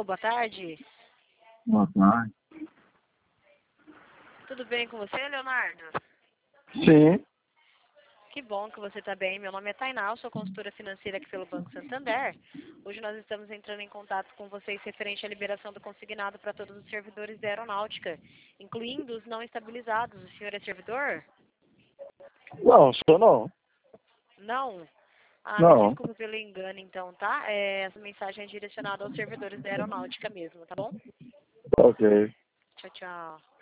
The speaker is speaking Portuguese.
Alô, boa tarde. Boa tarde. Tudo bem com você, Leonardo? Sim. Que bom que você está bem. Meu nome é Tainá, eu sou consultora financeira aqui pelo Banco Santander. Hoje nós estamos entrando em contato com vocês referente à liberação do consignado para todos os servidores da aeronáutica, incluindo os não estabilizados. O senhor é servidor? Não, sou não. Não? Ah, me Não. desculpa pelo engano então, tá? Essa mensagem é direcionada aos servidores da aeronáutica mesmo, tá bom? Ok. Tchau, tchau.